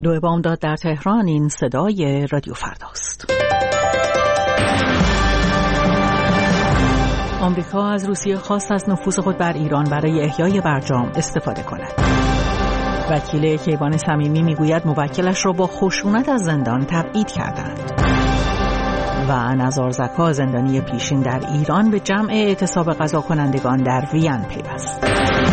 دو بامداد در تهران. این صدای رادیو فرداست. آمریکا از روسیه خواست از نفوذ خود بر ایران برای احیای برجام استفاده کند. وکیل کیوان صمیمی میگوید موکلش را با خشونت از زندان تبعید کردند. و نزارزکا زندانی پیشین در ایران به جمع اعتصاب قضا کنندگان در وین پیوست.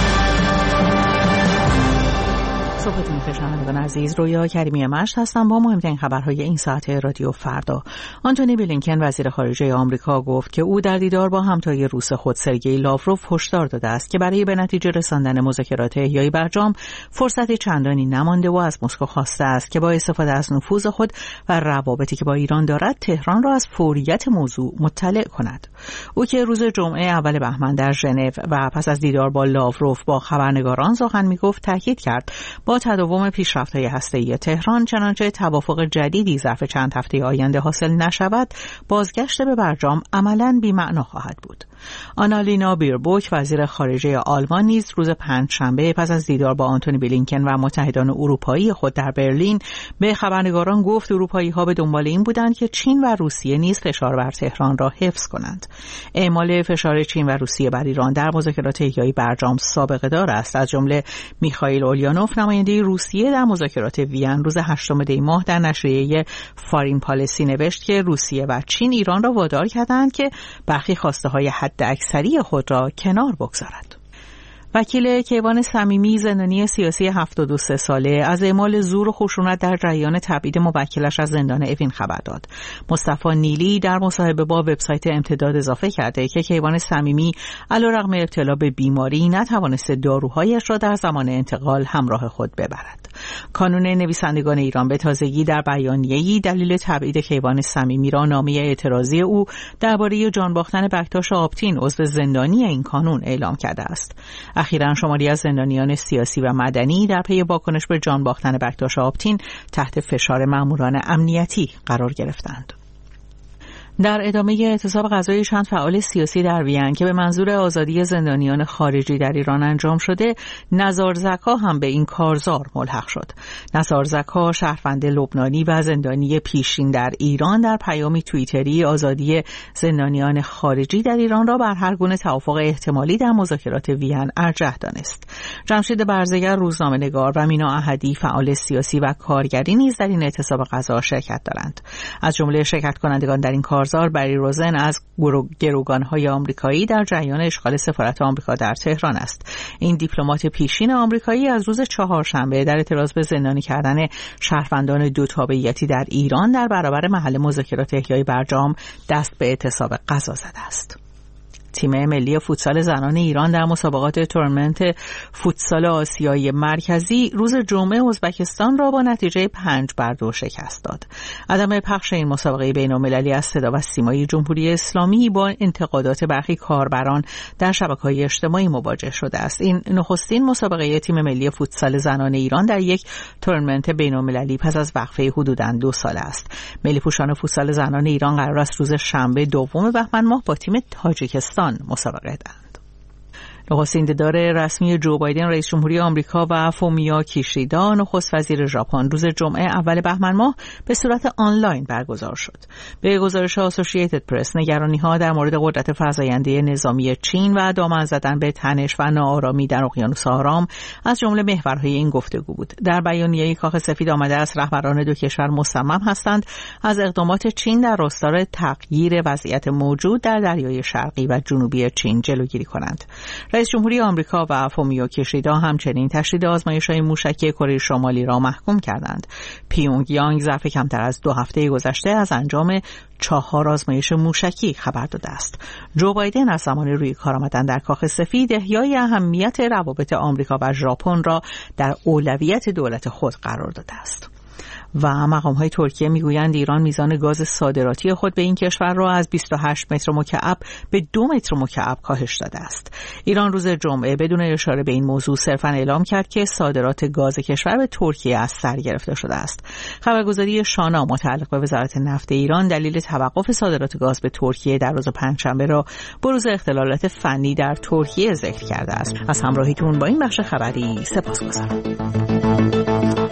صحبتون بخیر شنوندگان عزیز، رویا کریمی مشت هستم با مهمترین خبرهای این ساعت رادیو فردا. آنتونی بلینکن وزیر خارجه آمریکا گفت که او در دیدار با همتای روس خود سرگئی لاوروف هشدار داده است که برای به نتیجه رساندن مذاکرات احیای برجام فرصت چندانی نمانده و از مسکو خواسته است که با استفاده از نفوذ خود و روابطی که با ایران دارد تهران را از فوریت موضوع مطلع کند. او که روز جمعه اول بهمن در ژنو و پس از دیدار با لاوروف با خبرنگاران سخن میگفت تاکید کرد با تداوم پیشرفت‌های هسته‌ای تهران چنانچه توافق جدیدی ظرف چند هفته آینده حاصل نشود، بازگشت به برجام عملاً بی‌معنا خواهد بود. آنالینا بیربوک وزیر خارجه آلمان نیز روز پنجشنبه پس از دیدار با آنتونی بلینکن و متحدان اروپایی خود در برلین به خبرنگاران گفت اروپایی‌ها به دنبال این بودند که چین و روسیه نیز فشار بر تهران را حفظ کنند. اعمال فشار چین و روسیه بر ایران در مذاکرات احیای برجام سابقه دار است. از جمله میخائیل اوليانوف نماینده روسیه در مذاکرات وین روز 8 دی ماه در نشریه فارین پالیسی نوشت که روسیه و چین ایران را وادار کردند که برخی خواسته‌های حداکثری خود را کنار بگذارد. وکیل کیوان صمیمی زندانی سیاسی 73 ساله از اعمال زور و خشونت در جریان تبعید موکلش از زندان اوین خبر داد. مصطفی نیلی در مصاحبه با وبسایت امتداد اضافه کرده که کیوان صمیمی علیرغم ابتلا به بیماری نتوانسته داروهایش را در زمان انتقال همراه خود ببرد. کانون نویسندگان ایران به تازگی در بیانیه‌ای دلیل تبعید کیوان صمیمی را نامه اعتراضی او درباره جان باختن بکتاش آبتین عضو زندانی این کانون اعلام کرده است. اخیراً شماری از زندانیان سیاسی و مدنی در پی واکنش به جان باختن بکتاش آبتین تحت فشار ماموران امنیتی قرار گرفتند. در ادامه اعتصاب قضایی چند فعال سیاسی در وین که به منظور آزادی زندانیان خارجی در ایران انجام شده، نزارزکا هم به این کارزار ملحق شد. نزارزکا شهروند لبنانی و زندانی پیشین در ایران در پیامی توییتری آزادی زندانیان خارجی در ایران را بر هر گونه توافق احتمالی در مذاکرات وین ارجح دانست. جمشید برزگر روزنامه‌نگار و مینا احدی فعال سیاسی و کارگری نیز در این اعتصاب قضا شرکت دارند. از جمله شرکت کنندگان در این کارزار بری روزن از گروگان‌های آمریکایی در جریان اشغال سفارت آمریکا در تهران است. این دیپلمات پیشین آمریکایی از روز چهارشنبه در اعتراض به زندانی کردن شهروندان دو تابعیتی در ایران در برابر محل مذاکرات احیای برجام دست به اعتصاب قضا زده است. تیم ملی فوتسال زنان ایران در مسابقات تورنمنت فوتسال آسیایی مرکزی روز جمعه ازبکستان را با نتیجه 5-2 شکست داد. عدم پخش این مسابقه بین‌المللی از صدا و سیمای جمهوری اسلامی با انتقادات برخی کاربران در شبکه‌های اجتماعی مواجه شده است. این نخستین مسابقه تیم ملی فوتسال زنان ایران در یک تورنمنت بین‌المللی پس از وقفه حدوداً 2 سال است. ملی پوشان فوتسال زنان ایران قرار است روز شنبه 2 بهمن ماه با تیم تاجیکستان مسابقه دارند. نخستین دیدار رسمی جو بایدن رئیس جمهوری آمریکا و فومیو کیشیدا نخست وزیر ژاپن روز جمعه اول بهمن ماه به صورت آنلاین برگزار شد. به گزارش آسوشییتد پرس نگرانی‌ها در مورد قدرت فزاینده نظامی چین و دامن زدن به تنش و ناآرامی در اقیانوس آرام از جمله محورهای این گفتگو بود. در بیانیه‌ای کاخ سفید آمده است رهبران دو کشور مصمم هستند از اقدامات چین در راستای تغییر وضعیت موجود در دریای شرقی و جنوبی چین جلوگیری کنند. رئیس جمهوری آمریکا و فومیو کیشیدا همچنین تشدید آزمایش‌های موشکی کره شمالی را محکوم کردند. پیونگ یانگ ظرف کمتر از 2 هفته گذشته از انجام 4 آزمایش موشکی خبر داده است. جو بایدن از زمان روی کار آمدن در کاخ سفید احیای اهمیت روابط آمریکا و ژاپن را در اولویت دولت خود قرار داده است. و مقام‌های ترکیه میگویند ایران میزان گاز صادراتی خود به این کشور را از 28 متر مکعب به 2 متر مکعب کاهش داده است. ایران روز جمعه بدون اشاره به این موضوع صرفاً اعلام کرد که صادرات گاز کشور به ترکیه از سر گرفته شده است. خبرگزاری شانا متعلق به وزارت نفت ایران دلیل توقف صادرات گاز به ترکیه در روز پنجشنبه را بروز اختلالات فنی در ترکیه ذکر کرده است. از همراهیتون با این بخش خبری سپاسگزارم.